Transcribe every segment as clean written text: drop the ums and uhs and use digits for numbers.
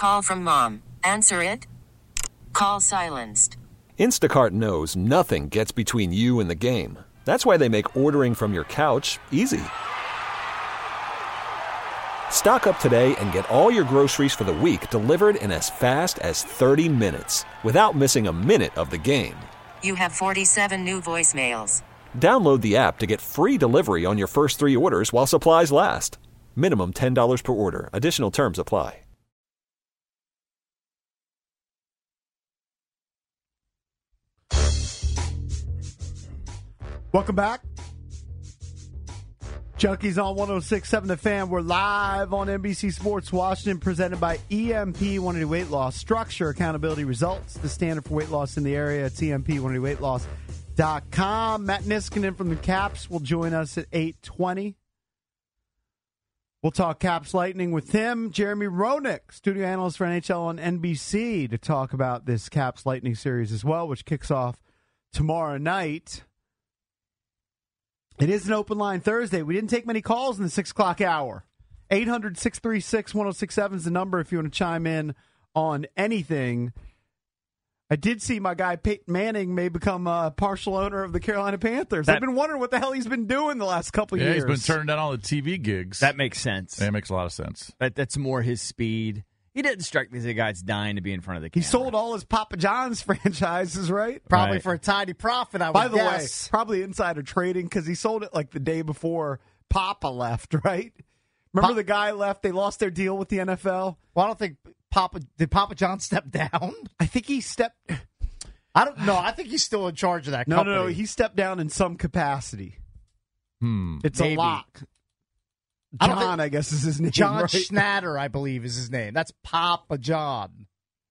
Call from mom. Answer it. Call silenced. Instacart knows nothing gets between you and the game. That's why they make ordering from your couch easy. Stock up today and get all your groceries for the week delivered in as fast as 30 minutes without missing a minute of the game. You have 47 new voicemails. Download the app to get free delivery on your first 3 orders while supplies last. Minimum $10 per order. Additional terms apply. Welcome back. Junkies on 106.7 The Fan. We're live on NBC Sports Washington, presented by EMP 180 Weight Loss. Structure, accountability, results. The standard for weight loss in the area. It's EMP180weightloss.com. Matt Niskanen from the Caps will join us at 8:20. We'll talk Caps Lightning with him. Jeremy Roenick, studio analyst for NHL on NBC, to talk about this Caps Lightning series as well, which kicks off tomorrow night. It is an open line Thursday. We didn't take many calls in the 6 o'clock hour. 800-636-1067 is the number if you want to chime in on anything. I did see my guy Peyton Manning may become a partial owner of the Carolina Panthers. I've been wondering what the hell he's been doing the last couple of years. Yeah, he's been turning down all the TV gigs. That makes sense. That makes a lot of sense. That's more his speed. He didn't strike me as a guy that's dying to be in front of the camera. He sold all his Papa John's franchises, right? Probably for a tiny profit, I would By the guess. way, probably insider trading because he sold it like the day before Papa left, right? Remember the guy left? They lost their deal with the NFL. Well, I don't think did Papa John step down? I think he stepped. I don't know. I think he's still in charge of that company. No. He stepped down in some capacity. It's Maybe. a lock. John, I guess, is his name. John right? Schnatter, I believe, is his name. That's Papa John.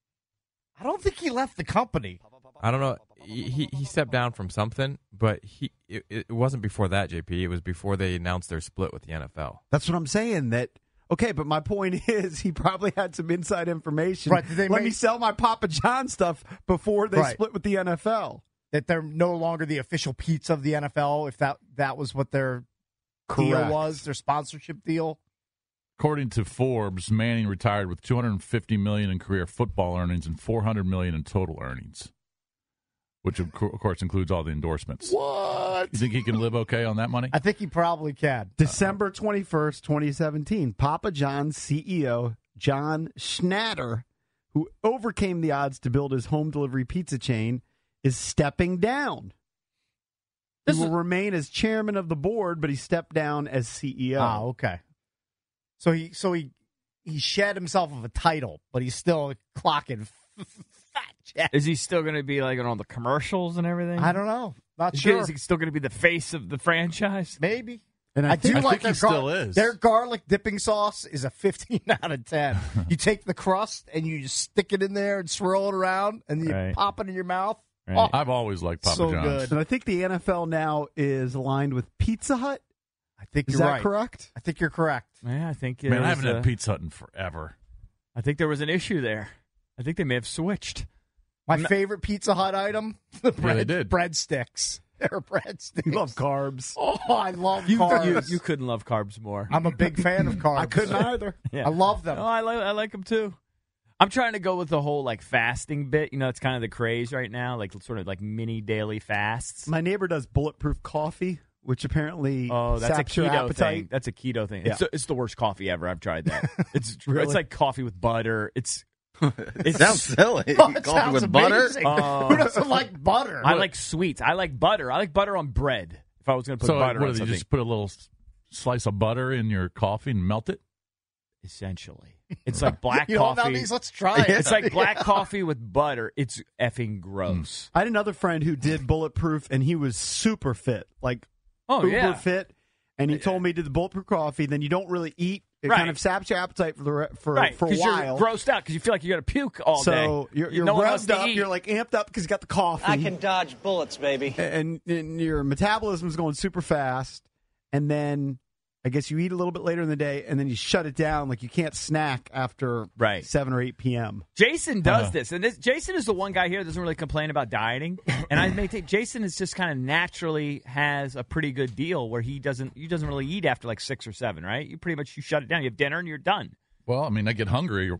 I don't think he left the company. I don't know. He stepped down from something, but it wasn't before that, JP. It was before they announced their split with the NFL. That's what I'm saying. Okay, but my point is he probably had some inside information. Right, Let me sell my Papa John stuff before they split with the NFL. That they're no longer the official pizza of the NFL, if that was what their deal was, their sponsorship deal. According to Forbes, Manning retired with $250 million in career football earnings and $400 million in total earnings, which of course includes all the endorsements. What? You think he can live okay on that money? I think he probably can. December 21st, 2017, Papa John's CEO, John Schnatter, who overcame the odds to build his home delivery pizza chain, is stepping down. He will remain as chairman of the board, but he stepped down as CEO. Oh, okay. So he shed himself of a title, but he's still clocking fat check. Is he still going to be like on all the commercials and everything? I don't know. Not sure. Is he still going to be the face of the franchise? Maybe. And I do like think he still is. Their garlic dipping sauce is a 15 out of 10. You take the crust and you just stick it in there and swirl it around, and you pop it in your mouth. Right. Oh, I've always liked Papa so John's. good. And I think the NFL now is aligned with Pizza Hut. I think Is you're that right. correct? I think you're correct. Yeah, I think. Man, I haven't had Pizza Hut in forever. I think there was an issue there. I think they may have switched. My favorite Pizza Hut item, the they did. breadsticks. They're breadsticks. You love carbs. Oh, I love carbs. You couldn't love carbs more. I'm a big fan of carbs. I couldn't either. Yeah. I love them. No, I like them too. I'm trying to go with the whole like fasting bit. You know, it's kind of the craze right now, like sort of like mini daily fasts. My neighbor does bulletproof coffee, which apparently that's a saps your keto appetite. thing. That's a keto thing. Yeah. It's the worst coffee ever. I've tried that. It's Really? It's like coffee with butter. It sounds silly. Oh, it Coffee sounds with butter? amazing. Who doesn't like butter? I like sweets. I like butter. I like butter on bread. If I was going to put So butter what on do they something, just put a little slice of butter in your coffee and melt it? essentially, it's like black you know, coffee. nowadays, let's try it. It's like black coffee with butter. It's effing gross. I had another friend who did bulletproof, and he was super fit, like Oh uber yeah. fit. And he told me he did the bulletproof coffee. Then you don't really eat. It Right. kind of saps your appetite for a Right, because while. you're grossed out because you feel like you got to puke all day. So you're No one wants revved to up. eat. You're like amped up because you got the coffee. I can dodge bullets, baby. and your metabolism is going super fast. And then I guess you eat a little bit later in the day, and then you shut it down. Like you can't snack after 7 or 8 p.m. Jason does this, and Jason is the one guy here that doesn't really complain about dieting. And I may think Jason is just kind of naturally has a pretty good deal where he doesn't really eat after like 6 or 7, right? You shut it down. You have dinner and you're done. Well, I mean, I get hungry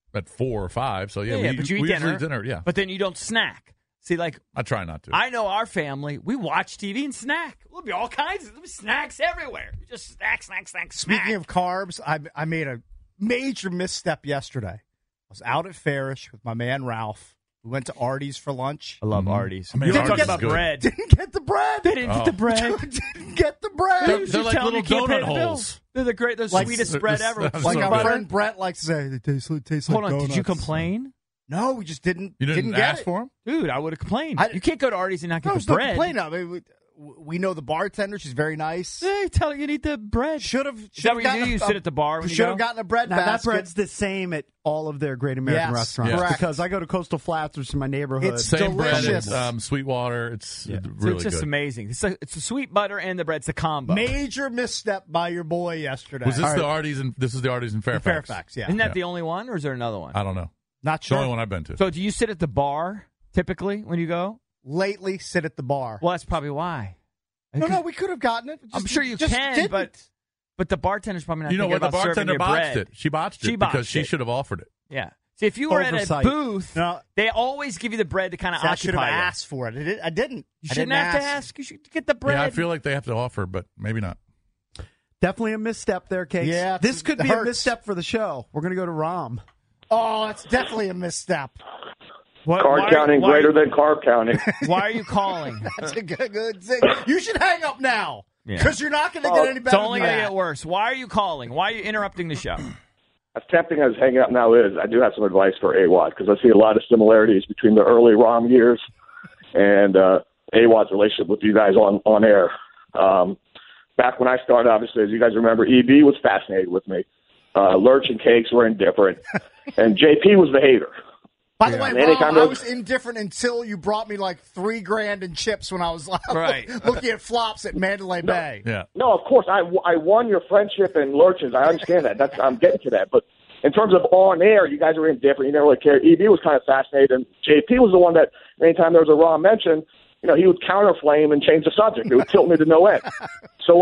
at 4 or 5. So, Yeah, but you eat we dinner. usually eat dinner, yeah. But then you don't snack. See, like, I try not to. I know our family, we watch TV and snack. There'll be all kinds of snacks everywhere. You just snack. Speaking of carbs, I made a major misstep yesterday. I was out at Farish with my man Ralph. We went to Artie's for lunch. I love Artie's. I mean, You Artie's talking is about good. bread. Didn't get the bread. They didn't get the bread. Didn't get the bread. They're like little donut holes. They're the Like- sweetest bread ever. Like Like So our good. friend Brett likes to say, they taste like Hold on, donuts. did you complain? No, we just didn't. You didn't get ask it. for them? Dude, I would have complained. I- You can't go to Artie's and not get No, the it's not bread. complaining. I mean, we know the bartender. She's very nice. Hey, tell her you need the bread. Should have. Is that what you do? You sit at the bar when you Should go? have gotten a bread Now, that basket. bread's the same at all of their Great American Yes, restaurants. correct. Because I go to Coastal Flats, which is my neighborhood. It's Same delicious. bread, Sweetwater. It's So really it's just good. amazing. It's the sweet butter and the bread. It's a combo. Major misstep by your boy yesterday. Was this the Artie's? This is the Artie's in Fairfax. Fairfax? Yeah. Isn't that Yeah. the only one, or is there another one? I don't know. Not It's the sure. only one I've been to. So do you sit at the bar typically when you go? Lately, sit at the bar. Well, that's probably why. No, we could have gotten it. I'm sure you just can, didn't. but the bartender's probably not You know thinking what? The about serving bartender you botched bread. it. She botched She it because botched she it. should have offered it. Yeah. See, if you were at Oversight. a booth, No. they always give you the bread to kind of I should have occupy you. asked for it. I didn't. You I shouldn't didn't have to ask. You should get the bread. Yeah, I feel like they have to offer, but maybe not. Definitely a misstep there, Cakes. Yeah, this could it be a hurts. misstep for the show. We're going to go to Rom. Oh, it's definitely a misstep. Card counting greater than carb counting. Why are you calling? That's a good thing. You should hang up now Yeah. because you're not going to get any It's better. only than going to that. get worse. Why are you calling? Why are you interrupting the show? As tempting as hanging up now is, I do have some advice for AWOD because I see a lot of similarities between the early ROM years and AWOD's relationship with you guys on air. Back when I started, obviously, as you guys remember, EB was fascinated with me. Lurch and Cakes were indifferent, and JP was the hater. By the way, Anytime Rob, I those- was indifferent until you brought me like $3,000 in chips when I was Right. looking at flops at Mandalay Bay. Yeah. No, of course, I won your friendship and Lurches. I understand that. I'm getting to that. But in terms of on air, you guys were indifferent. You never really cared. EB was kind of fascinated, and JP was the one that anytime there was a raw mention, he would counterflame and change the subject. It would tilt me to no end. So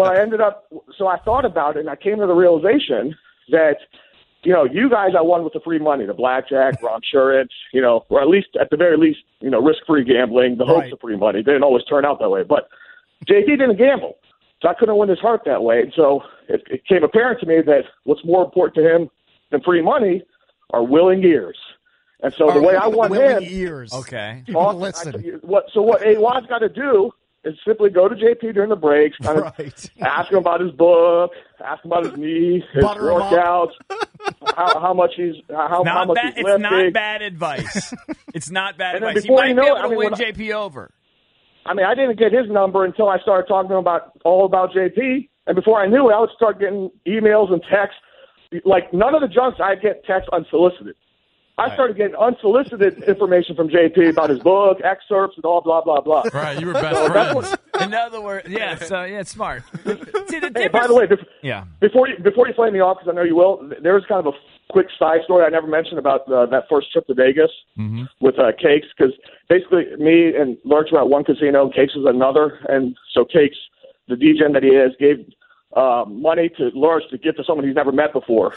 I thought about it, and I came to the realization that, you guys I won with the free money, the blackjack, raw insurance, or at least, at the very least, risk-free gambling, the hopes of free money. They didn't always turn out that way. But JP didn't gamble, so I couldn't win his heart that way. And so it became apparent to me that what's more important to him than free money are willing ears. And so the way I won him, ears. Okay. Listen. what AWOD's got to do is simply go to JP during the breaks, kind of ask him about his book, ask him about his knee, his Butter him up. workouts, how much he's how much he's It's lifting. not bad advice. It's not bad And then advice. You before might you be know able it, to I mean, win when I- JP over. I mean, I didn't get his number until I started talking to him all about JP, and before I knew it, I would start getting emails and texts. Like none of the junks, I get texts unsolicited. I started getting unsolicited information from JP about his book, excerpts, and all blah blah blah. Right, you were best friends. In other words, yes, it's smart. See, the Hey, difference. by the way, yeah. before you flame me off, because I know you will, there's kind of a quick side story I never mentioned about that first trip to Vegas with Cakes, because basically me and Lurch were at one casino, and Cakes was another, and so Cakes, the DJ that he is, gave money to Lurch to give to someone he's never met before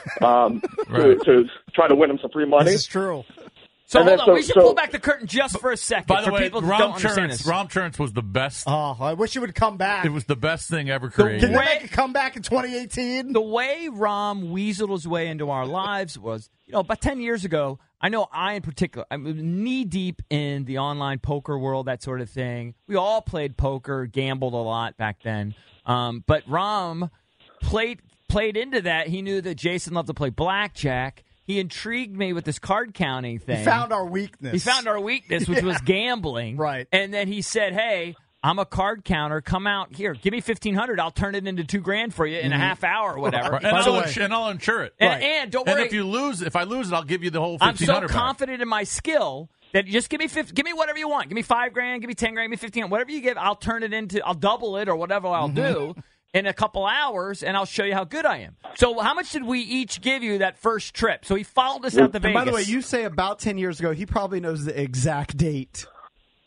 to try to win him some free money. This is true. So And hold then on, we should pull back the curtain just for a second. By the for way, people who don't understand Rom this. Churns was the best. Oh, I wish it would come back. It was the best thing ever Can created. they make a comeback in 2018? The way Rom weaseled his way into our lives was, about 10 years ago, I know I in particular, I'm knee-deep in the online poker world, that sort of thing. We all played poker, gambled a lot back then. But Rom played into that. He knew that Jason loved to play blackjack. He intrigued me with this card counting thing. He found our weakness. He found our weakness, which was gambling. Right. And then he said, hey, I'm a card counter. Come out here. Give me $1,500. I'll turn it into $2,000 for you in a half hour or whatever. Right. And I'll insure it. And don't worry. And if I lose it, I'll give you the whole $1,500 I'm so back. confident in my skill that you just give me whatever you want. Give me $5,000, give me $10,000, give me $15,000, whatever you give. I'll turn it into. I'll double it or whatever I'll do in a couple hours, and I'll show you how good I am. So, how much did we each give you that first trip? So he followed us out to And Vegas. by the way, you say about 10 years ago. He probably knows the exact date.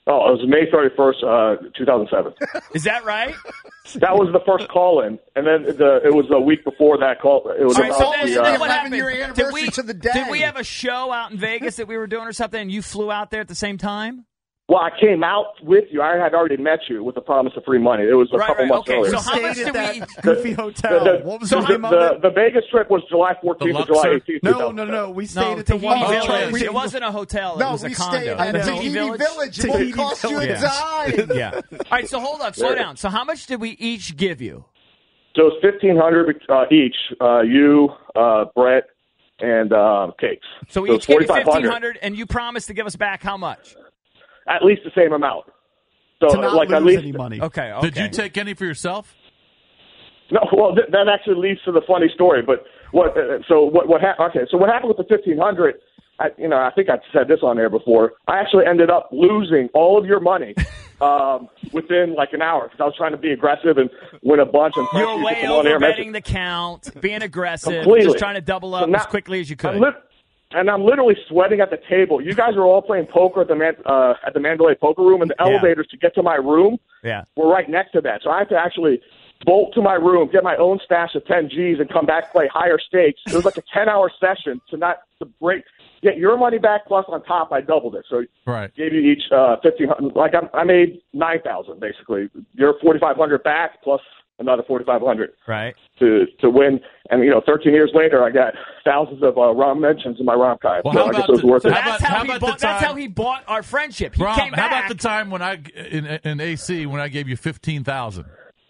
Oh, it was May 31st, 2007. Is that right? That was the first call-in, and then it was a week before that call. It was All right, so about then what 11-year happened? anniversary to the day. Did we have a show out in Vegas that we were doing or something, and you flew out there at the same time? Well, I came out with you. I had already met you with the promise of free money. It was a couple months okay. earlier. So how much did we? Goofy hotel. What was the name of it? The Vegas trip was July 14th to July 18th. No. We stayed at the Tahiti one Village. It wasn't a hotel. No, it was a we condo. stayed at Tahiti Tahiti Village. It won't cost you a dime. Yeah. All right, so hold on. Slow down. So how much did we each give you? So it's $1,500 each. You, Brett, and Cakes. So we each gave you $1,500, and you promised to give us back how much? At least the same amount. So, to not like, lose at least, any money. Okay. Did you take any for yourself? No, well, that actually leads to the funny story. But what happened? So what happened with the $1,500? I think I said this on air before. I actually ended up losing all of your money within like an hour because I was trying to be aggressive and win a bunch. And you were way over betting the count, being aggressive, just trying to double up as quickly as you could. I'm literally sweating at the table. You guys are all playing poker at the Mandalay Poker Room, and the elevators to get to my room were right next to that. So I had to actually bolt to my room, get my own stash of 10 Gs, and come back play higher stakes. It was like a 10-hour session to get your money back, plus on top I doubled it. So gave you each $1,500. Like I made $9,000 basically. You're $4,500 back plus another $4,500 to win. And 13 years later, I got thousands of ROM mentions in my ROM card. Well, so I guess it was worth it. That's how he bought our friendship. He came back. How about the time when in AC when I gave you $15,000?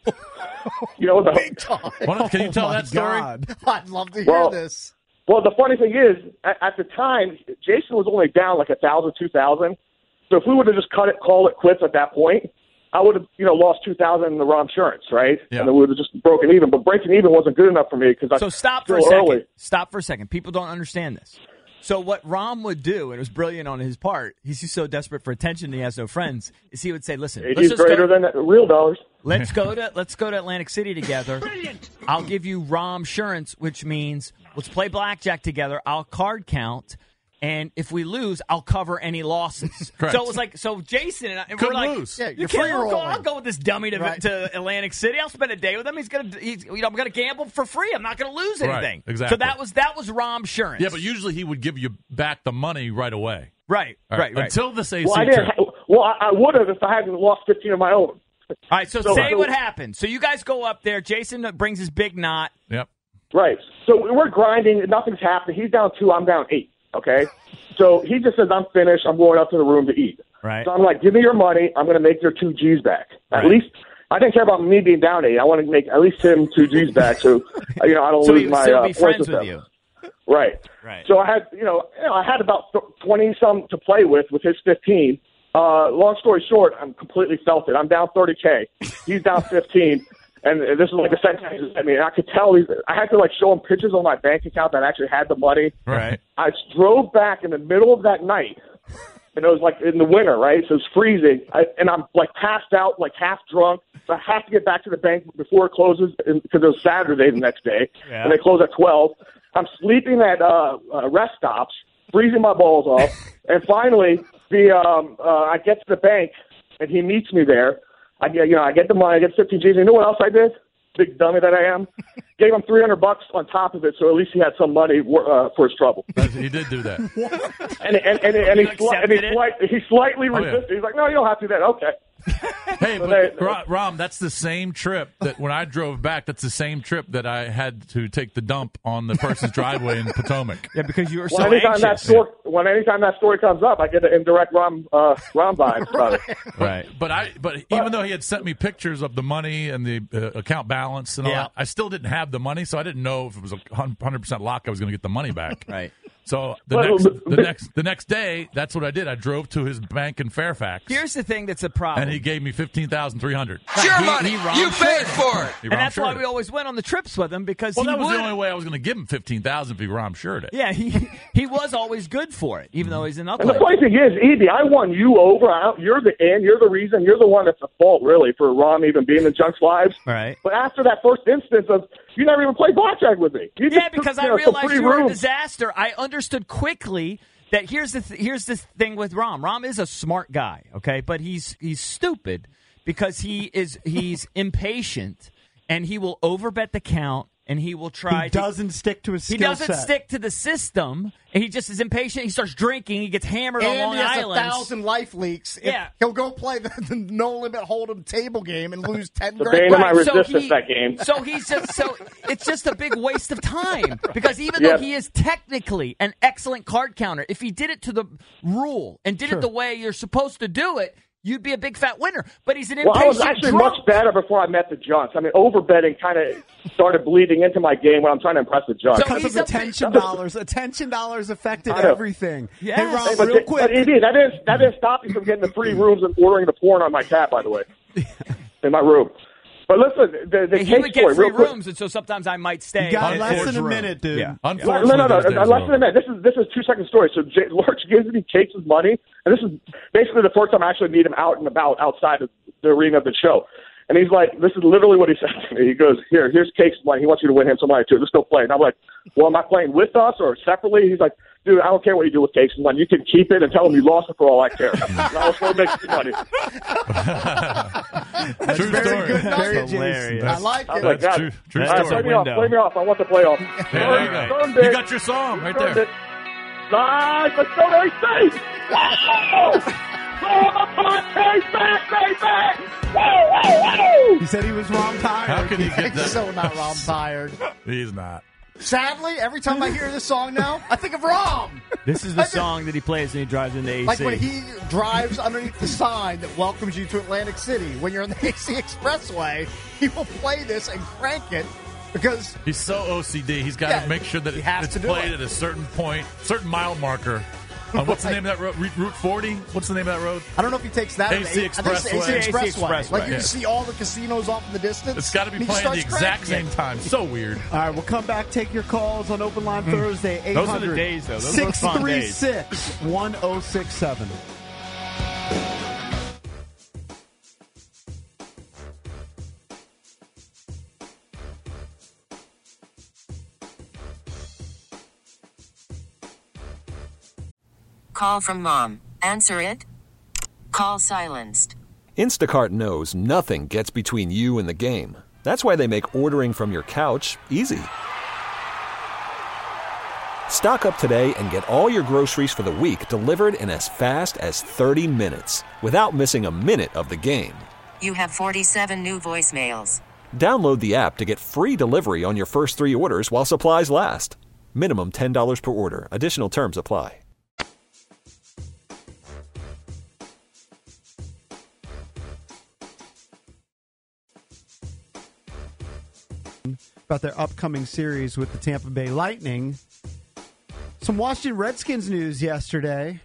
Big time. Can you tell that story? I'd love to hear this. Well, the funny thing is, at the time, Jason was only down like $1,000, $2,000. So if we would have just call it quits at that point, I would have, lost $2,000 in the raw insurance, right? Yeah. And then we would have just broken even. But breaking even wasn't good enough for me because So stop for a second. Stop for a second. People don't understand this. So what Rom would do, and it was brilliant on his part, he's just so desperate for attention and he has no friends, is he would say, listen, he's greater than real dollars. Let's go to Atlantic City together. Brilliant. I'll give you Romsurance, which means let's play blackjack together. I'll card count. And if we lose, I'll cover any losses. Correct. So it was like, Jason and I, we're like, lose. Yeah, you can't. I'll go with this dummy to Atlantic City. I'll spend a day with him. I'm gonna gamble for free. I'm not gonna lose anything. Right, exactly. So that was Romsurance. Yeah, but usually he would give you back the money right away. Right. Until this AC trip. I would have if I hadn't lost 15 of my own. All right, so say what happened. So you guys go up there. Jason brings his big knot. Yep. Right. So we're grinding. Nothing's happening. He's down 2. I'm down 8. Okay? So he just says, I'm finished. I'm going up to the room to eat. Right. So I'm like, give me your money. I'm going to make your 2 Gs back. At least, I didn't care about me being down 8. I want to make at least him 2 Gs back so, I don't lose my be friends with you. Right. So I had, I had about 20-some to play with his 15. Long story short, I'm completely felt it. I'm down $30K. He's down 15. And this is like the second time he me. And I could tell I had to show him pictures on my bank account that actually had the money. Right. I drove back in the middle of that night, and it was like in the winter, right? So it's freezing, and I'm passed out, half drunk. So I have to get back to the bank before it closes because it was Saturday the next day, and they close at 12. I'm sleeping at rest stops, freezing my balls off, and finally I get to the bank, and he meets me there. I get the money, I get 15 Gs. You know what else I did? Big dummy that I am. Gave him $300 on top of it, so at least he had some money for his trouble. He did do that. and he slightly resisted. He's like, "No, you don't have to do that." Okay. Hey, but Rom, that's the same trip that when I drove back, that's the same trip that I had to take the dump on the person's driveway in Potomac. Yeah, because you were so anytime anxious. Anytime that story comes up, I get an indirect Rom vibes about it. Right. But even though he had sent me pictures of the money and the account balance and all that, I still didn't have the money, so I didn't know if it was a 100% lock I was going to get the money back. Right. So the next day, that's what I did. I drove to his bank in Fairfax. Here's the thing that's a problem. And he gave me $15,300. It's your money. You paid for it. And that's why we always went on the trips with him because that was the only way I was going to give him $15,000 if he Rom-sured it. Yeah, he was always good for it, even though he's an ugly. And the funny thing is, Edie, I won you over. You're the reason. You're the one that's at fault, really, for Rom even being in Junk's lives. Right. But after that first instance of You never even played blackjack with me. You just because took, I realized you were a rooms. disaster. I understood quickly that here's the thing with Rom. Rom is a smart guy, okay, but he's stupid because he's impatient and he will overbet the count. And he will try. He doesn't stick to his skill He doesn't set. stick to the system, and he just is impatient. He starts drinking. He gets hammered on Long He has Island. 1,000 life leaks. Yeah. He'll go play the no limit hold'em table game and lose 10 The grand. bane of my resistance that game. So it's just a big waste of time because even though he is technically an excellent card counter, if he did it to the rule and did it the way you're supposed to do it, you'd be a big fat winner. But he's an impatient I was actually drunk. much better before I met the Junks. I mean, overbetting kind of started bleeding into my game when I'm trying to impress the Junks. Because of attention dollars. Attention dollars affected everything. Yes. Hey, Rob, but real quick. But ED, that didn't stop me from getting the free rooms and ordering the porn on my tab, by the way, in my room. But listen, the he case would get story, free real quick. rooms, and so sometimes I might stay. You got in less his than a room. minute, dude. Yeah. Unfortunately, No. those days are Less than a over. minute. This is a 2-second story. So Lurch gives me Cakes' money, and this is basically the first time I actually meet him out and about outside of the arena of the show. And he's like, this is literally what he said to me. He goes, here's Cakes' money. He wants you to win him some money too. Let's go play. And I'm like, well, am I playing with us or separately? He's like, dude, I don't care what you do with Cakes' money. You can keep it and tell him you lost it for all I care. And I'll still make some money. True very story. good. That's Very hilarious. I like I was it. like, That's God, true all right, story. play me off. I want the playoff. Yeah, there you go. You got your song right there. Nice. Let's go there, Steve. He said he was wrong tired. How can he get that? So not Rom tired. He's not. Sadly, every time I hear this song now, I think of Rom. This is the song that he plays when he drives into AC. Like when he drives underneath the sign that welcomes you to Atlantic City. When you're on the AC Expressway, he will play this and crank it because He's so OCD. He's got to make sure that he has it's to do played it. at a certain point, certain mile marker. What's the name of that road? Route 40? What's the name of that road? I don't know if he takes that. AC I think it's the AC Expressway. Expressway. Like you Yeah. can see all the casinos off in the distance. It's got to be and he playing the starts exact cranking same it. time. So weird. All right, we'll come back, take your calls on Open Line Thursday, 800 Those are the days, though. Those are those fun days. 636-1067. Call from mom. Answer it. Call silenced. Instacart knows nothing gets between you and the game. That's why they make ordering from your couch easy. Stock up today and get all your groceries for the week delivered in as fast as 30 minutes without missing a minute of the game. You have 47 new voicemails. Download the app to get free delivery on your first 3 orders while supplies last. Minimum $10 per order. Additional terms apply. About their upcoming series with the Tampa Bay Lightning. Some Washington Redskins news yesterday.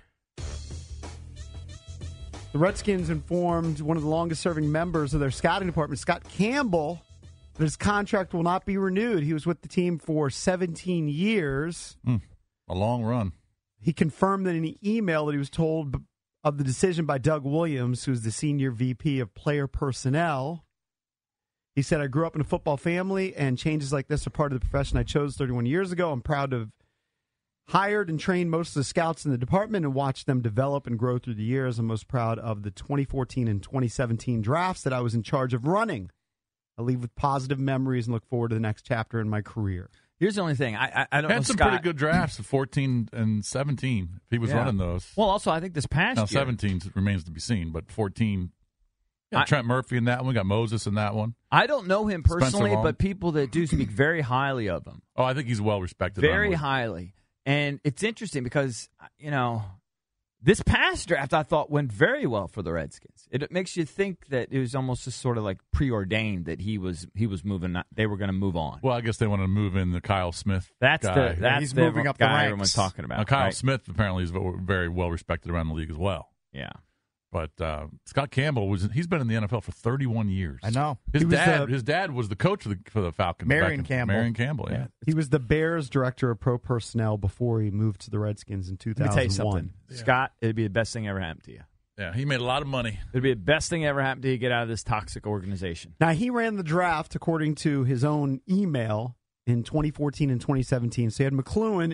The Redskins informed one of the longest-serving members of their scouting department, Scott Campbell, that his contract will not be renewed. He was with the team for 17 years. A long run. He confirmed that in an email that he was told of the decision by Doug Williams, who's the senior VP of player personnel. He said, I grew up in a football family, and changes like this are part of the profession I chose 31 years ago. I'm proud to have hired and trained most of the scouts in the department and watched them develop and grow through the years. I'm most proud of the 2014 and 2017 drafts that I was in charge of running. I leave with positive memories and look forward to the next chapter in my career. Here's the only thing. I don't know, Had some Scott. pretty good drafts, 14 and 17, if he was running those. Well, also, I think this past Now, year. 17 remains to be seen, but 14, Trent Murphy in that one. We got Moses in that one. I don't know him Spencer personally, Long. but people that do speak very highly of him. Oh, I think he's well respected. Very highly. And it's interesting because, this past draft I thought went very well for the Redskins. It makes you think that it was almost just sort of like preordained that he was moving. They were going to move on. Well, I guess they want to move in the Kyle Smith That's guy. He's the moving up the guy ranks. everyone's talking about. Now, Kyle right? Smith apparently is very well respected around the league as well. Yeah. But Scott Campbell he's been in the NFL for 31 years. I know. His dad was the coach for the Falcons. Marion Campbell. Marion Campbell, yeah. He was the Bears director of pro personnel before he moved to the Redskins in 2001. Let me tell you something. Scott, it'd be the best thing ever happened to you. Yeah, he made a lot of money. It'd be the best thing ever happened to you to get out of this toxic organization. Now, he ran the draft according to his own email in 2014 and 2017. So he had McLuhan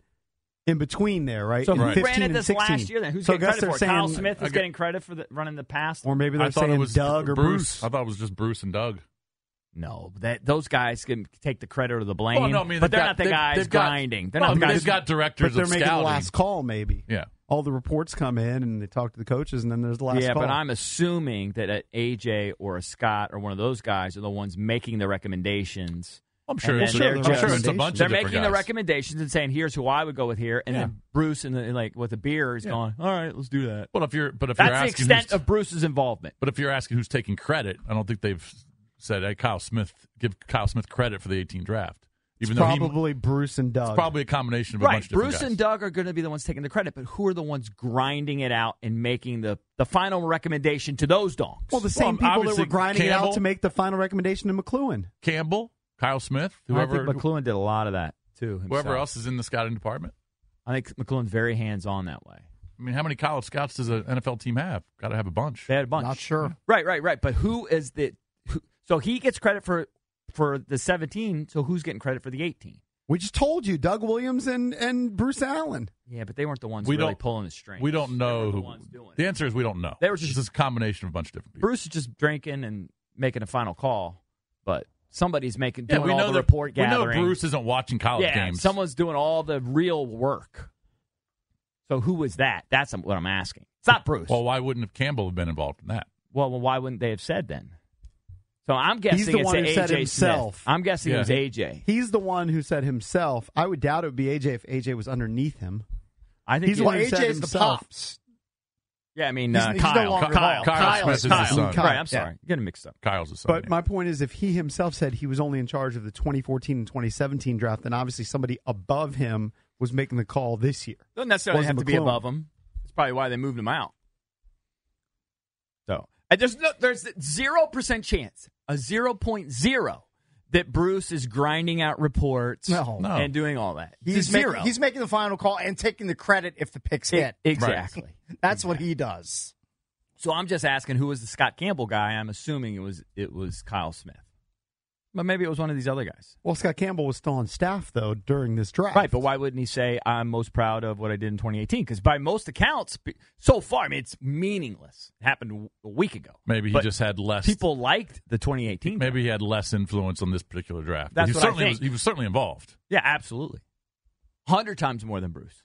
in between there, right? So who in 15 ran it and this 16. last year then? Who's So I getting guess credit for it? they're Kyle saying- Smith is getting credit for running the past? Or maybe they're I thought saying it was Doug or Bruce. I thought it was just Bruce and Doug. No, those guys can take the credit or the blame. Well, no, I mean, but they've they're got- not the guys they've got- grinding. They're well, not the I mean, guys. they've got directors But they're of making scouting. the last call, maybe. Yeah. All the reports come in, and they talk to the coaches, and then there's the last Yeah, call. but I'm assuming that an AJ or a Scott or one of those guys are the ones making the recommendations. I'm sure. And It's, they're I'm just- sure it's a bunch They're of different making the guys. recommendations and saying, "Here's who I would go with here," and then Bruce and like with a beer is Yeah. going, "All right, let's do that." Well, if you're That's asking the who's- extent of Bruce's involvement. But if you're asking who's taking credit, I don't think they've said, "Hey, give Kyle Smith credit for the 18 draft." Even it's though probably Bruce and Doug. it's probably a combination of a Right, bunch of different Bruce guys. and Doug are going to be the ones taking the credit, but who are the ones grinding it out and making the final recommendation to those dongs? Well, the same people that obviously were grinding it out Campbell- to make the final recommendation to McLuhan. Campbell, Kyle Smith, I whoever think McLuhan did a lot of that too. Himself. whoever else is in the scouting department. I think McLuhan's very hands-on that way. I mean, how many college scouts does an NFL team have? Got to have a bunch. They had a bunch. Not sure. Right. But who is the? So he gets credit for the 17. So who's getting credit for the 18? We just told you, Doug Williams and Bruce Allen. Yeah, but they weren't the ones We really don't- pulling the strings. We don't know They were who. the ones doing it. The answer is we don't know. They were just- This is a combination of a bunch of different people. Bruce is just drinking and making a final call, but somebody's doing we all know the that report we know gathering. Bruce isn't watching college yeah, games. someone's doing all the real work. So who was that? That's what I'm asking. It's not Bruce. Well, why wouldn't have Campbell have been involved in that? Well, why wouldn't they have said then? So I'm guessing He's the it's one who AJ said Smith. himself. I'm guessing it was AJ. He's the one who said himself. I would doubt it would be AJ if AJ was underneath him. I think he's the one who said AJ's the himself. pops. Yeah, I mean, He's Kyle. no longer Kyle. involved. Kyle Smith is the son. Right, I'm sorry. Getting mixed up. Kyle's the son. But my point is, if he himself said he was only in charge of the 2014 and 2017 draft, then obviously somebody above him was making the call this year. Doesn't necessarily Wasn't have to be McLuhan. above him. That's probably why they moved him out. So there's 0% chance, a 0.0, that Bruce is grinding out reports and doing all that. He's zero. he's making the final call and taking the credit if the picks hit. Exactly. That's what he does. So I'm just asking who was the Scott Campbell guy. I'm assuming it was Kyle Smith. But maybe it was one of these other guys. Well, Scott Campbell was still on staff, though, during this draft. Right, but why wouldn't he say, I'm most proud of what I did in 2018? Because by most accounts, so far, I mean, it's meaningless. It happened a week ago. Maybe he But just had less. People liked the 2018 Maybe he had less influence on this particular draft. That's he what I certainly think. he was certainly involved. Yeah, absolutely. 100 times more than Bruce.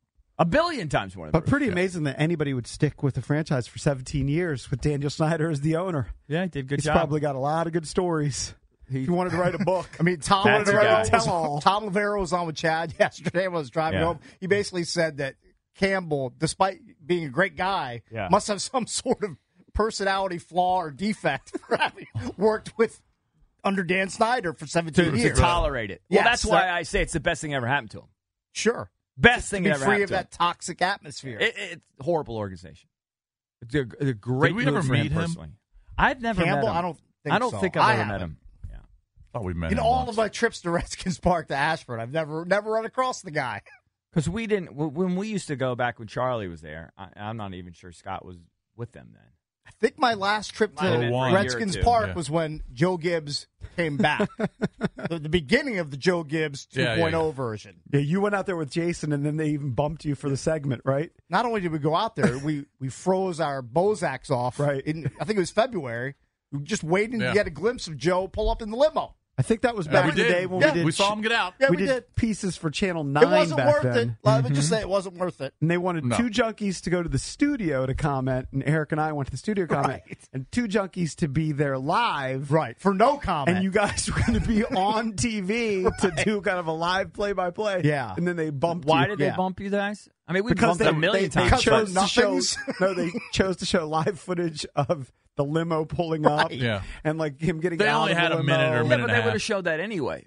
1 billion times more than But Bruce. pretty amazing that anybody would stick with the franchise for 17 years with Daniel Snyder as the owner. Yeah, he did a good He's job. probably got a lot of good stories. If you wanted to write a book. I mean, Tom That's a guy. Lavera was on with Chad yesterday when I was driving Yeah. home. He basically said that Campbell, despite being a great guy, Yeah. must have some sort of personality flaw or defect for having worked with under Dan Snyder for 17 to years. tolerate it. Yes, Well, that's why I say it's the best thing ever happened to him. Sure. Best To thing be ever free happened of to him. that toxic atmosphere. It's a horrible organization. It's a great Did we move ever for meet him? personally. I've never Campbell, met him. I don't think I don't so. think I I've ever haven't. met him. Yeah. Thought we met In him all once. of my trips to Redskins Park to Ashford, I've never run across the guy. Because we didn't, when we used to go back when Charlie was there, I'm not even sure Scott was with them then. I think my last trip Might have to been for a year or Redskins two. Park Yeah. was when Joe Gibbs came back. the beginning of the Joe Gibbs 2.0 version. Yeah, you went out there with Jason, and then they even bumped you for the segment, right? Not only did we go out there, we froze our Bozaks off. Right. I think it was February. We were just waiting Yeah. to get a glimpse of Joe pull up in the limo. I think that was Yeah, back we in the did. day when Yeah, we did. we saw him get out. Yeah, we we did did. pieces for Channel 9 It wasn't back worth then. it. Let me just say it wasn't worth it. And they wanted No. 2 junkies to go to the studio to comment, and Eric and I went to the studio to comment, Right. and 2 junkies to be there live. Right. For no comment. And you guys were going to be on TV to do kind of a live play-by-play. Yeah. And then they bumped Why you. did they bump you guys? I mean, we Because bumped a million they times. chose but to show, nothings. no, they chose to show live footage of the limo pulling up, Yeah. and like him getting They out only of the had a limo. minute or a Yeah, minute but and they a would half. have showed that anyway.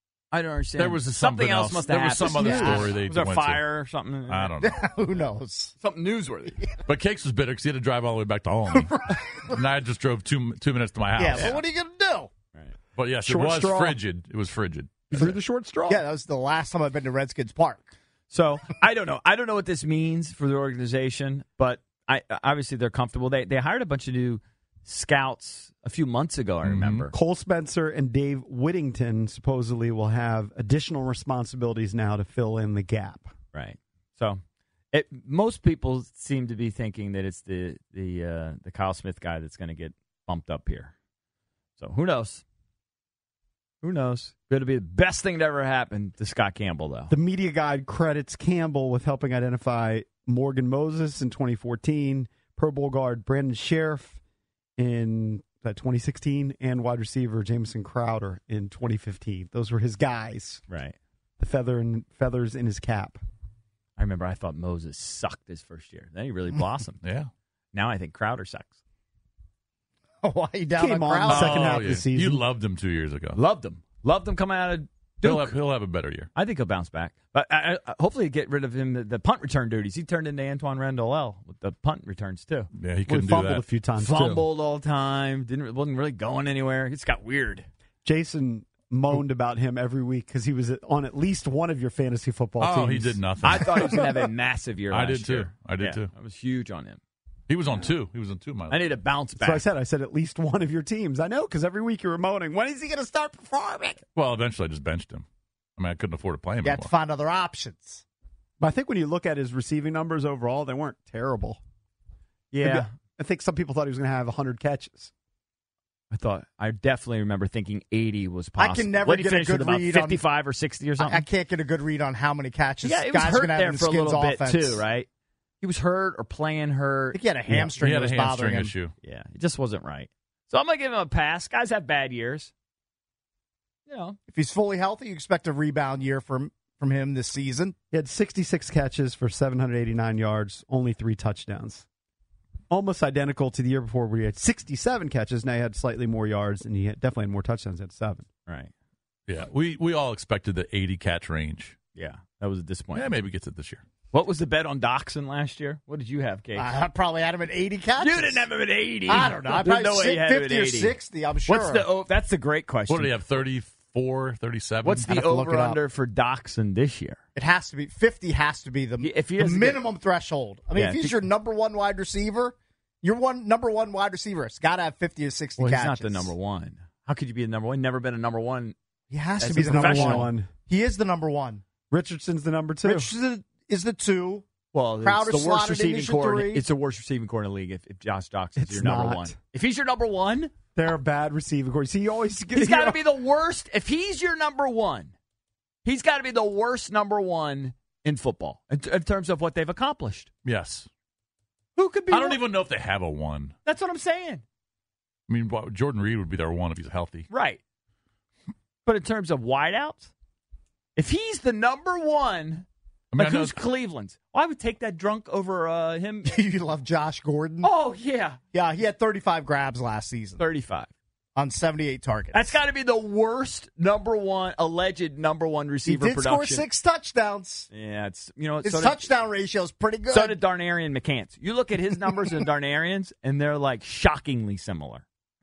I don't understand. There was something something else must have There was happened. some other Yeah. story they Was there a went to. fire or something? I don't know. Who knows? Something newsworthy. But Cakes was bitter because he had to drive all the way back to home. And I just drove two minutes to my house. Yeah, but what are you going to do? But yes, Short it was straw. frigid. It was frigid. Through the short straw. Yeah, that was the last time I've been to Redskins Park. So I don't know. I don't know what this means for the organization, but obviously they're comfortable. They hired a bunch of new scouts a few months ago, I remember. Cole Spencer and Dave Whittington supposedly will have additional responsibilities now to fill in the gap. Right. So most people seem to be thinking that it's the Kyle Smith guy that's going to get bumped up here. So who knows? Who knows? It'll be the best thing that ever happened to Scott Campbell, though. The media guide credits Campbell with helping identify Morgan Moses in 2014, Pro Bowl guard Brandon Sheriff in 2016, and wide receiver Jamison Crowder in 2015. Those were his guys. Right. The feathers in his cap. I remember I thought Moses sucked his first year. Then he really blossomed. Yeah. Now I think Crowder sucks. Why are you down Came on on Crowder? the second half of the season. You loved him 2 years ago. Loved him coming out of Duke. He'll have a better year. I think he'll bounce back. But hopefully get rid of him, the punt return duties. He turned into Antoine Randall with the punt returns, too. Yeah, he couldn't do fumbled that. a few times, Fumbled all the time. Wasn't really going anywhere. It's got weird. Jason moaned about him every week because he was on at least one of your fantasy football teams. Oh, he did nothing. I thought he was going to have a massive year I last did, too. year. I did, too. I was huge on him. He was on two. He was on two of my I need to bounce back. So I said at least one of your teams. I know, because every week you were moaning, when is he going to start performing? Well, eventually I just benched him. I mean, I couldn't afford to play him You have anymore. to find other options. But I think when you look at his receiving numbers overall, they weren't terrible. Yeah. I think some people thought he was going to have 100 catches. I definitely remember thinking 80 was possible. I can never What did he get a finish good with, about read 55 or 60 or something? I can't get a good read on how many catches Yeah, it was guys hurt going to have there in for a Skins little offense. bit, too, right? He was hurt or playing hurt. I think he had a hamstring He had that a was bothering hamstring him. issue. Yeah, it just wasn't right. So I'm going to give him a pass. Guys have bad years. You know. If he's fully healthy, you expect a rebound year from him this season. He had 66 catches for 789 yards, only 3 touchdowns. Almost identical to the year before where he had 67 catches. Now he had slightly more yards, and he definitely had more touchdowns at 7. Right. Yeah, we all expected the 80 catch range. Yeah, that was a disappointment. Yeah, maybe gets it this year. What was the bet on Doxson last year? What did you have, Kate? I probably had him at 80 catches. You didn't have him at 80. I don't know. I There's probably no way you had him 50 at or 80. 60, I'm sure. That's the great question. What did he have, 34, 37? What's the over-under for Doxson this year? It has to be 50. Has to be the minimum threshold. I mean, if he's your number one wide receiver, number one wide receiver has got to have 50 or 60 catches. He's not the number one. How could you be the number one? Never been a number one. He has as to be a the number professional. one. He is the number one. Richardson's the number 2. Richardson is the 2. Well, Crowder it's the worst slotted in receiving as core. your 3. It's the worst receiving core in the league. If Josh Doxson's It's your number not. one, if he's your number one, They're a bad receiving core. See, he's got to be the worst. If he's your number one, he's got to be the worst number one in football in terms of what they've accomplished. Yes. Who could be? I don't even know if they have a 1. That's what I'm saying. I mean, Jordan Reed would be their 1 if he's healthy. Right. But in terms of wideouts, if he's the number one, I mean, who's Cleveland's? Well, I would take that drunk over him. You love Josh Gordon? Oh, yeah. Yeah, he had 35 grabs last season. 35. On 78 targets. That's got to be the worst alleged number one receiver he did production. score 6 touchdowns. Yeah, it's his touchdown ratio is pretty good. So did Darnarian McCants. You look at his numbers and Darnarian's, and they're like shockingly similar.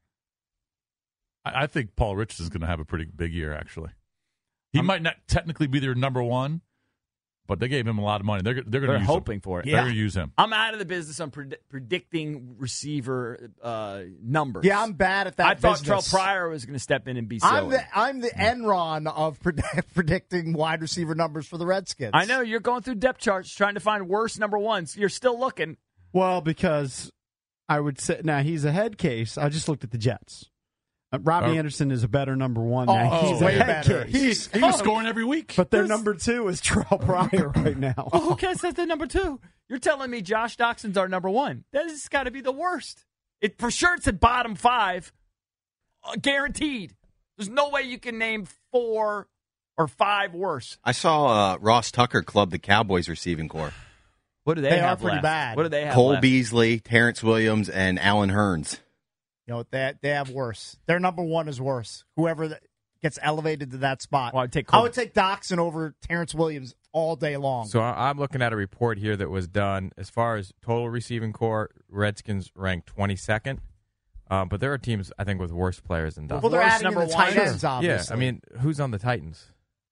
I think Paul Richardson's going to have a pretty big year, actually. He might not technically be their number 1, but they gave him a lot of money. They're going to They're use hoping him. for it. They're going to use him. I'm out of the business on predicting receiver numbers. Yeah, I'm bad at that. I thought business. Terrell Pryor was going to step in and be silly. I'm the Enron of predicting wide receiver numbers for the Redskins. I know you're going through depth charts trying to find worse number ones. You're still looking. Well, because I would say now he's a head case. I just looked at the Jets. Robbie Anderson is a better number 1 now. He's way a head better. case. He was scoring every week. But their number 2 is Terrell Pryor right now. Oh, okay, so that's the number 2. You're telling me Josh Doxson's our number 1. That has got to be the worst. For sure it's at bottom 5. Guaranteed. There's no way you can name 4 or 5 worse. I saw Ross Tucker club the Cowboys receiving core. What do they They have are pretty left? bad. What do they have Cole left? Beasley, Terrence Williams, and Alan Hearns. You know, they have worse. Their number 1 is worse. Whoever gets elevated to that spot. Well, I would take Doxson over Terrence Williams all day long. So I'm looking at a report here that was done as far as total receiving core. Redskins ranked 22nd, but there are teams I think with worse players than Doxson. Well, they're Worst adding in number the tight one. ends, obviously. Yeah, I mean, who's on the Titans?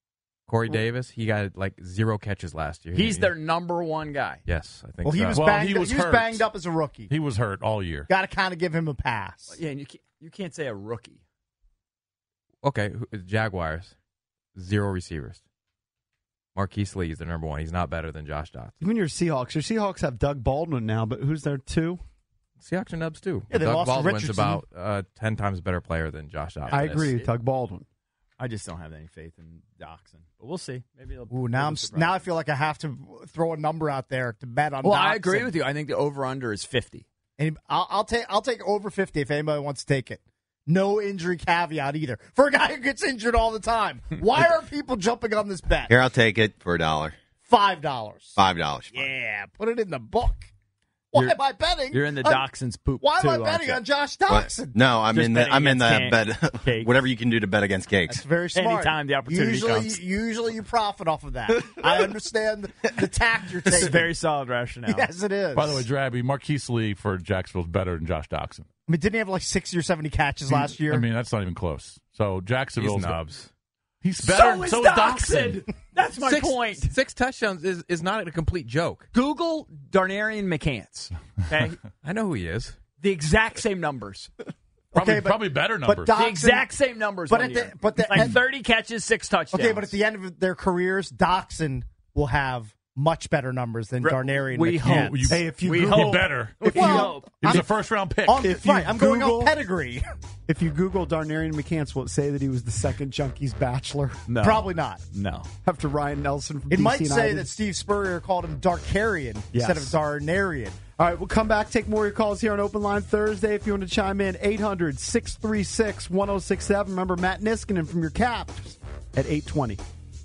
Corey Davis, he got like 0 catches last year. He's their number one guy. Yes, I think. Well, he was banged up as a rookie. He was hurt all year. Got to kind of give him a pass. Yeah, and you can't say a rookie. Okay, Jaguars, 0 receivers. Marquise Lee is their number one. He's not better than Josh Dobbs. Even your Seahawks have Doug Baldwin now, but who's there too? Seahawks are nubs too. Yeah, they Doug lost to Baldwin's Richardson. about 10 times better player than Josh Dobbs. I agree, Doug Baldwin. I just don't have any faith in Doxson, but we'll see. Maybe it'll. Ooh, now I feel like I have to throw a number out there to bet on. Well, Doxson. I agree with you. I think the over/under is 50. And I'll take over 50 if anybody wants to take it. No injury caveat either for a guy who gets injured all the time. Why are people jumping on this bet? Here, I'll take it for $1. $5. $5. Yeah, put it in the book. Why am I betting? You're in the Doxson's poop. Why too, am I betting aren't you? on Josh Doxson? No, I'm Just in the betting bet. Whatever you can do to bet against cakes. That's very smart. Anytime the opportunity comes. Usually you profit off of that. I understand the tact you're taking. It's very solid rationale. Yes, it is. By the way, Drabby, Marquise Lee for Jacksonville is better than Josh Doxson. I mean, didn't he have like 60 or 70 catches last year? I mean, that's not even close. So Jacksonville's He's nubs. He's better. So is Doxson. That's my point. 6 touchdowns is not a complete joke. Google Darnarian McCants. Okay, I know who he is. the exact same numbers. Probably better numbers. Doxson, The exact same numbers. But one at the- year. but the- It's like 30 catches, 6 touchdowns. Okay, but at the end of their careers, Doxson will have much better numbers than Darnarian we McCants. hope. Hey, if you We Google, hope. better. If We you, hope. He was a first-round pick. If you I'm going Google- on pedigree. if you Google Darnarian McCants, will it say that he was the second Junkies bachelor? No. Probably not. No. After Ryan Nelson from It DC might say United. that Steve Spurrier called him Darkarian instead of Darnarian. All right, we'll come back, take more of your calls here on Open Line Thursday. If you want to chime in, 800-636-1067. Remember, Matt Niskanen from your Caps at 820.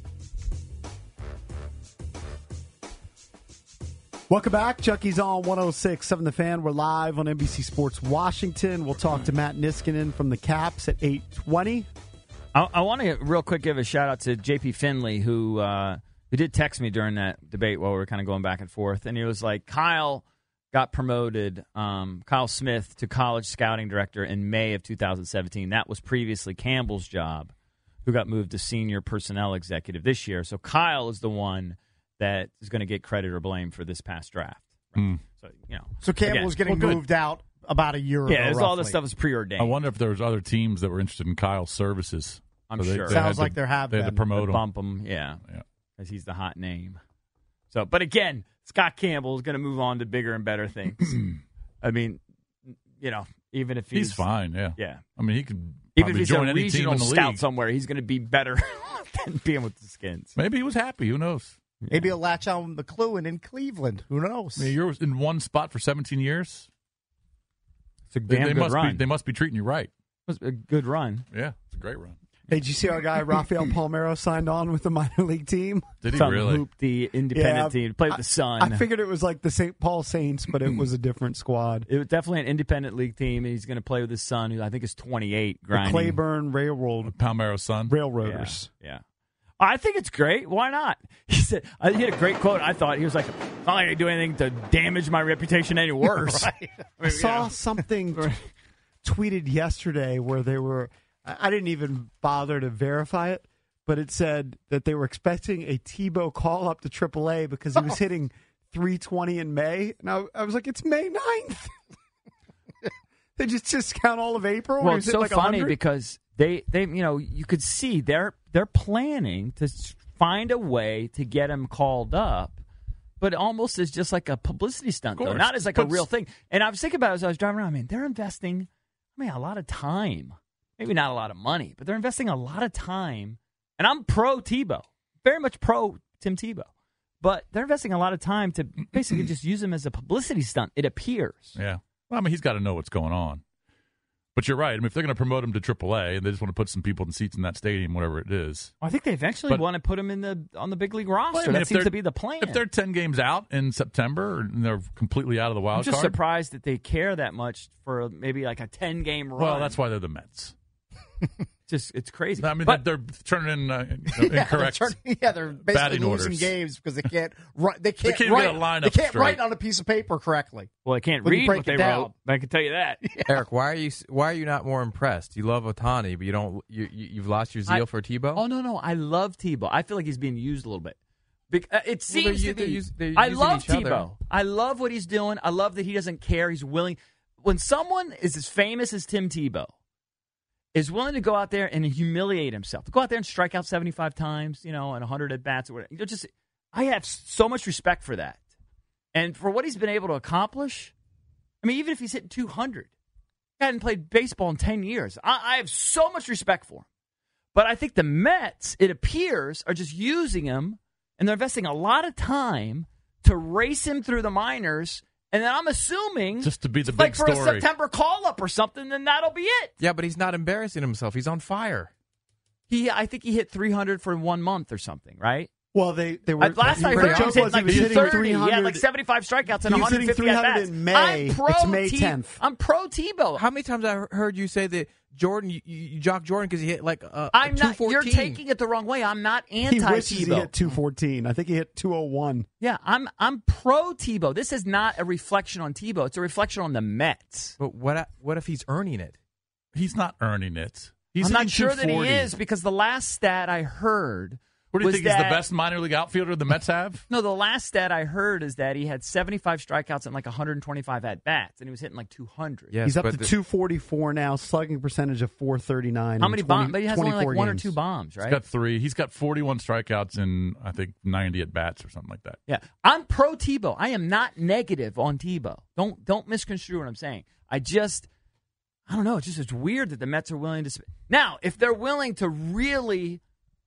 Welcome back. Chucky's on 106.7 The Fan. We're live on NBC Sports Washington. We'll talk to Matt Niskanen from the Caps at 820. I want to real quick give a shout-out to J.P. Finley, who did text me during that debate while we were kind of going back and forth. And he was like, Kyle got promoted, Kyle Smith, to college scouting director in May of 2017. That was previously Campbell's job, who got moved to senior personnel executive this year. So Kyle is the one that is going to get credit or blame for this past draft. Right? So Campbell was getting moved out about a year ago. Yeah, all this roughly. stuff is preordained. I wonder if there was other teams that were interested in Kyle's services. I'm sure. Sounds like there have They had to been. promote him. Bump him, yeah, because he's the hot name. So, but again, Scott Campbell is going to move on to bigger and better things. I mean, even if He's fine, yeah. Yeah. I mean, he could Even if probably he's join a any team regional in the scout league. somewhere, he's going to be better than being with the Skins. Maybe he was happy. Who knows? Maybe he'll latch on McLuhan in Cleveland. Who knows? I mean, you're in one spot for 17 years. It's a damn good must run. They must be treating you right. It was a good run. Yeah, it's a great run. Hey, did you see our guy Rafael Palmeiro signed on with the minor league team? Did he Some really? hoop, the independent team, played with the Sun. I figured it was like the St. Paul Saints, but it was a different squad. It was definitely an independent league team, and he's going to play with his son, who I think is 28, The grinding. Claiborne Palmeiro's son. Railroaders. Yeah. I think it's great. Why not? He said he had a great quote. I thought he was like, "I'm not going to do anything to damage my reputation any worse." Right. I saw something tweeted yesterday where they were. I didn't even bother to verify it, but it said that they were expecting a Tebow call up to AAA because he was hitting 320 in May, and I was like, it's May 9th. They just discount all of April. Well, Or it's is it so like funny 100? because they you could see they're planning to find a way to get him called up, but almost as just like a publicity stunt, though, not as like a real thing. And I was thinking about it as I was driving around. I mean, they're investing, a lot of time. Maybe not a lot of money, but they're investing a lot of time. And I'm pro Tebow, very much pro Tim Tebow. But they're investing a lot of time to basically just use him as a publicity stunt, it appears. Yeah. Well, I mean, he's got to know what's going on. But you're right. I mean, if they're going to promote him to AAA and they just want to put some people in seats in that stadium, whatever it is. Well, I think they eventually want to put him on the big league roster. Well, I mean, that if seems they're- to be the plan. If they're 10 games out in September and they're completely out of the wild I'm just card. surprised that they care that much for maybe like a 10-game run. Well, that's why they're the Mets. It's crazy. I mean, but they're turning in incorrect. They're basically batting losing orders. games because they can't write. They can't, get a write. lineup They can't straight. write on a piece of paper correctly. well, they can't when you read break what they it down. wrote. I can tell you that. Eric, why are you not more impressed? You love Ohtani, but you don't. You've lost your zeal for Tebow. Oh no, I love Tebow. I feel like he's being used a little bit. It seems to be. they're I using love each other. Tebow. I love what he's doing. I love that he doesn't care. He's willing. When someone is as famous as Tim Tebow is willing to go out there and humiliate himself, to go out there and strike out 75 times, and 100 at bats or whatever. I have so much respect for that, and for what he's been able to accomplish. I mean, even if he's hitting 200, he hadn't played baseball in 10 years. I have so much respect for him. But I think the Mets, it appears, are just using him, and they're investing a lot of time to race him through the minors. And then I'm assuming, just to be the like big for story. a September call-up or something, then that'll be it. Yeah, but he's not embarrassing himself. He's on fire. I think he hit 300 for 1 month or something, right? Well, they were. Last I heard, he was hitting like 30. He had like 75 strikeouts and He was hitting 150 at 300 bats. in May. It's May 10th. I'm pro Tebow. How many times I heard you say that Jordan, you jock Jordan because he hit like I'm not. 214? You're taking it the wrong way. I'm not anti He wishes Tebow. he hit 214. I think he hit 201. Yeah, I'm pro Tebow. This is not a reflection on Tebow. It's a reflection on the Mets. But what if he's earning it? He's not earning it. He's I'm not hitting sure that he 240. is because the last stat I heard. What do you was think? He's the that- best minor league outfielder the Mets have? No, the last stat I heard is that he had 75 strikeouts and like 125 at bats, and he was hitting like 200. Yes, He's up but to 244 now, slugging percentage of 439. How in many 20 bombs? But he has only like 24 one or games. two bombs, right? He's got 3. He's got 41 strikeouts and I think 90 at bats or something like that. Yeah, I'm pro Tebow. I am not negative on Tebow. Don't misconstrue what I'm saying. I don't know. It's weird that the Mets are willing to. Now, if they're willing to really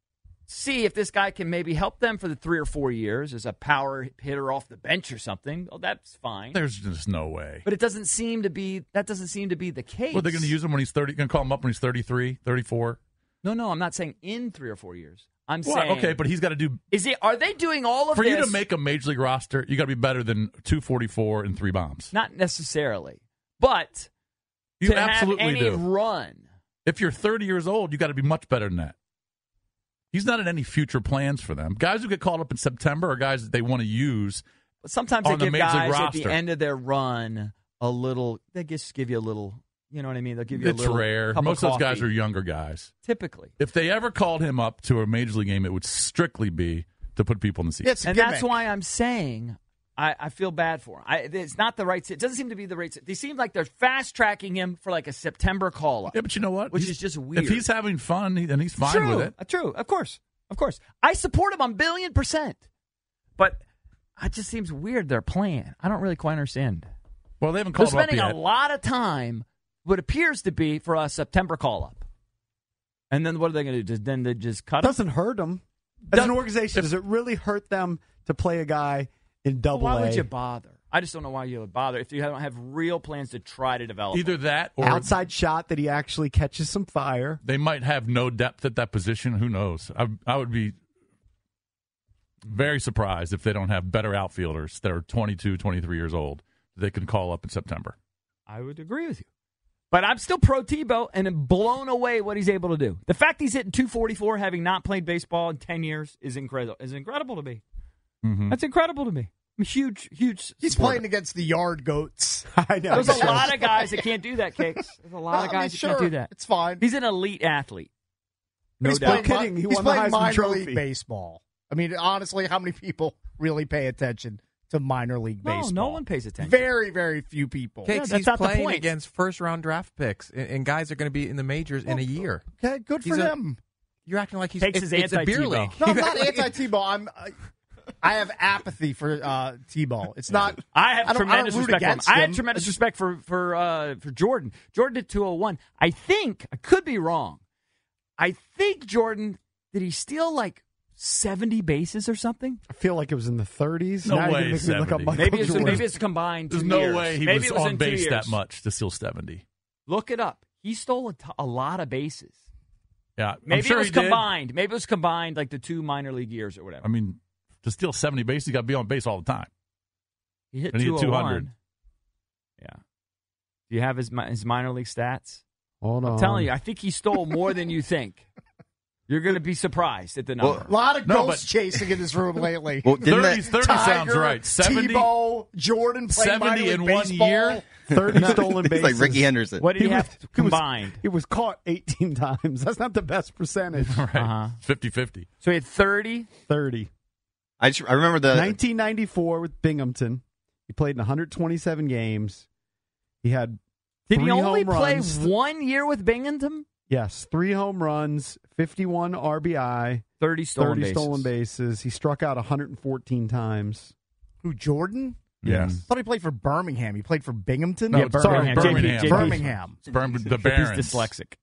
see if this guy can maybe help them for the 3 or 4 years as a power hitter off the bench or something, well, that's fine. There's just no way. But it doesn't seem to be the case. Well, they're going to use him when he's 30. Going to call him up when he's 33, 34. No, I'm not saying in 3 or 4 years. I'm Well, saying okay, but he's got to do. Are they doing all of for this? you to make a major league roster? You got to be better than 244 and 3 bombs. Not necessarily, but You to absolutely have any do. run. If you're 30 years old, you got to be much better than that. He's not in any future plans for them. Guys who get called up in September are guys that they want to use. Sometimes on they the give major league guys at roster. the end of their run a little. They just give you a little. You know what I mean? They'll give you It's a little. rare. Cup Most of of those guys coffee. are younger guys. Typically. If they ever called him up to a major league game, it would strictly be to put people in the seats. And that's why I'm saying I feel bad for him. It's not the right. It doesn't seem to be the right. They seem like they're fast tracking him for like a September call up. Yeah, but you know what? Which is just weird. If he's having fun, then he's fine True. with it. True. Of course. I support him on 1,000,000,000%. But it just seems weird their plan. I don't really quite understand. Well, they haven't They're called him up spending yet. a lot of time, what appears to be for a September call up. And then what are they going to do? Then they just cut him? Doesn't hurt them. As an organization, does it really hurt them to play a guy in Double Why A? would you bother? I just don't know why you would bother if you don't have real plans to try to develop. Either that or outside shot that he actually catches some fire. They might have no depth at that position. Who knows? I would be very surprised if they don't have better outfielders that are 22, 23 years old that they can call up in September. I would agree with you. But I'm still pro Tebow and am blown away what he's able to do. The fact he's hitting 244 having not played baseball in 10 years is incredible. To me. Mm-hmm. That's incredible to me. I'm a huge He's supporter. playing against the yard goats. I know. There's a lot of guys that can't do that, Cakes. There's a lot of guys that can't do that. It's fine. He's an elite athlete. But he's doubt. playing, He he's won the playing Heisman minor Trophy. league baseball. I mean, honestly, how many people really pay attention to minor league baseball? No one pays attention. Very, very few people. Cakes, that's he's not the playing point. against first-round draft picks, and guys are going to be in the majors in a year. Okay, good for He's him. You're acting like he's Cakes it's, is it's a beer anti-Tebow. league. No, I'm not anti-Tebow. I have apathy for Tebow. It's not. I have don't tremendous root respect for him. against I had him. tremendous respect for Jordan. Jordan did 201. I think I could be wrong. I think Jordan did he steal like 70 bases or something? I feel like it was in the 30s. No now way, you're making me look up 70. Michael Maybe Jordan. it's combined. There's 2 no years. way he Maybe was it was on in 2 base years. that much to steal 70. Look it up. He stole a lot of bases. Yeah, Maybe I'm sure it was he did. combined. Maybe it was combined like the 2 minor league years or whatever. I mean, to steal 70 bases, you got to be on base all the time. He hit and he hit 201. 200. Yeah. Do you have his minor league stats? Hold on. I'm telling you, I think he stole more than you think. You're going to be surprised at the number. Well, a lot of ghosts chasing in this room lately. Well, 30 Tiger, sounds right. 70, Tebow, Jordan playing 70 in 1 baseball. year. 30 stolen bases. It's like Ricky Henderson. What did he have combined? He was caught 18 times. That's not the best percentage. Right. 50-50. So he had 30? 30. I remember the 1994 with Binghamton. He played in 127 games. He had Did 3 he only home play runs. 1 year with Binghamton? Yes, 3 home runs, 51 RBI, 30 stolen bases. He struck out 114 times. Who, Jordan? Yes. I thought he played for Birmingham. He played for Binghamton? No, Yeah, Birmingham. Birmingham. JP. Birmingham. The Barons. He's dyslexic.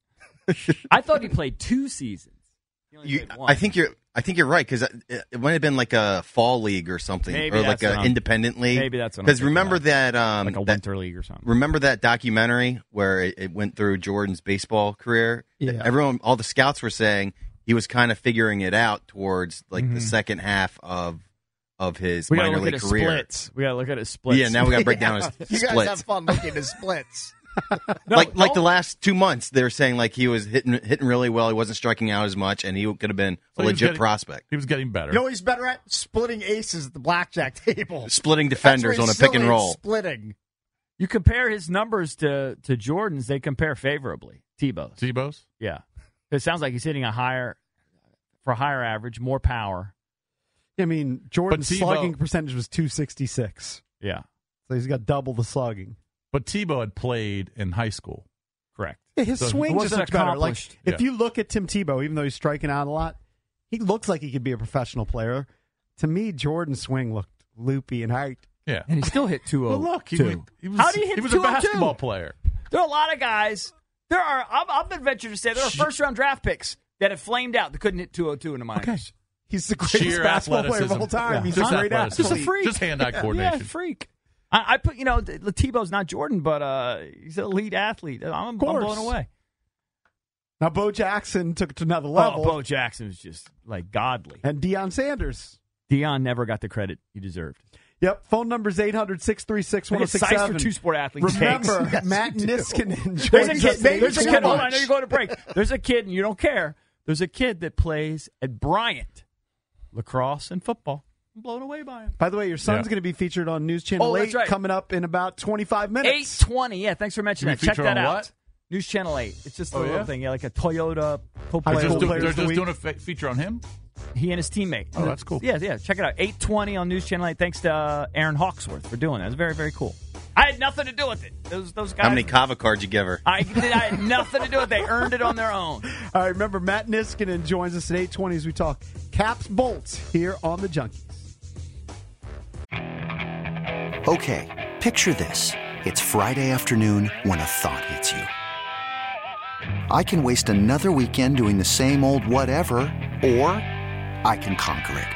I thought he played 2 seasons. He only played 1. I think you're right because it might have been like a fall league or something, Maybe or like that's an independent league. Maybe that's what I'm because thinking remember of. that like a winter league or something. Remember that documentary where it went through Jordan's baseball career? Yeah. Everyone, all the scouts were saying he was kind of figuring it out towards like the second half of his We got to minor look at league his career. splits. We got to look at his splits. Yeah, now we got to break down his You splits. guys have fun looking at his splits. like the last 2 months, they were saying like he was hitting really well. He wasn't striking out as much, and he could have been So a he was legit getting- prospect. He was getting better. You know what he's better at? Splitting aces at the blackjack table. Splitting defenders That's where on a he's pick and silly, roll. Splitting. You compare his numbers to Jordan's, they compare favorably. Tebow's? Yeah. It sounds like he's hitting a higher average, more power. I mean, Jordan's But Tebow- slugging percentage was 266. Yeah. So he's got double the slugging. But Tebow had played in high school. Correct. Yeah, his So he swing's just wasn't much better. Like, accomplished. if Yeah. you look at Tim Tebow, even though he's striking out a lot, he looks like he could be a professional player. To me, Jordan's swing looked loopy and height. Yeah. And he still hit 202. Well, look, he was, How do you hit he was a 202? basketball player. There are a lot of guys. I'm venturing to say there are first-round draft picks that have flamed out that couldn't hit 202 in the minors. Okay. He's the greatest Sheer basketball player of athleticism. all time. Yeah. He's Just a great athleticism. athlete. Just a freak. Just hand-eye coordination. Yeah, freak. I put, Tebow's not Jordan, but he's an elite athlete. I'm blown away. Now, Bo Jackson took it to another level. Oh, Bo Jackson was just like godly. And Deion Sanders. Deion never got the credit he deserved. Yep. Phone number is 800-636-1067. Size for two-sport athletes. Remember, Yes, Matt you do. Niskanen. There's a joins kid. us at There's a 8:20. kid. Hold on, I know you're going to break. There's a kid, and you don't care. There's a kid that plays at Bryant, lacrosse and football. I'm blown away by him. By the way, your son's going to be featured on News Channel 8 that's right. coming up in about 25 minutes. 8:20. Yeah, thanks for mentioning that. Can we Check feature that on out. what? News Channel 8. It's just a Oh, little yeah? thing. Yeah, like a Toyota High co-pilot. school players They're of the just week. doing a feature on him? He and his teammate. Oh, that's cool. Yeah. Check it out. 8:20 on News Channel 8. Thanks to Aaron Hawksworth for doing that. It was very, very cool. I had nothing to do with it. Those guys. How many Kava cards you give her? I had nothing to do with it. They earned it on their own. All right, remember, Matt Niskanen joins us at 8:20 as we talk Caps Bolts here on the Junkies. Okay, picture this. It's Friday afternoon when a thought hits you. I can waste another weekend doing the same old whatever, or I can conquer it.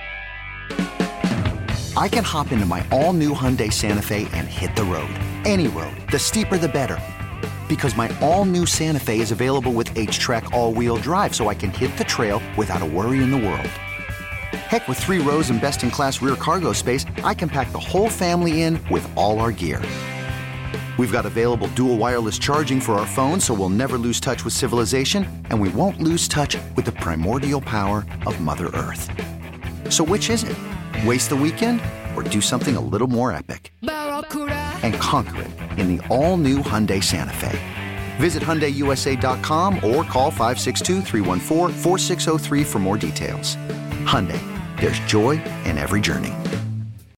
I can hop into my all-new Hyundai Santa Fe and hit the road. Any road. The steeper, the better. Because my all-new Santa Fe is available with H-Track all-wheel drive, so I can hit the trail without a worry in the world. Heck, with 3 rows and best-in-class rear cargo space, I can pack the whole family in with all our gear. We've got available dual wireless charging for our phones, so we'll never lose touch with civilization, and we won't lose touch with the primordial power of Mother Earth. So which is it? Waste the weekend or do something a little more epic? And conquer it in the all-new Hyundai Santa Fe. Visit HyundaiUSA.com or call 562-314-4603 for more details. Hyundai, there's joy in every journey.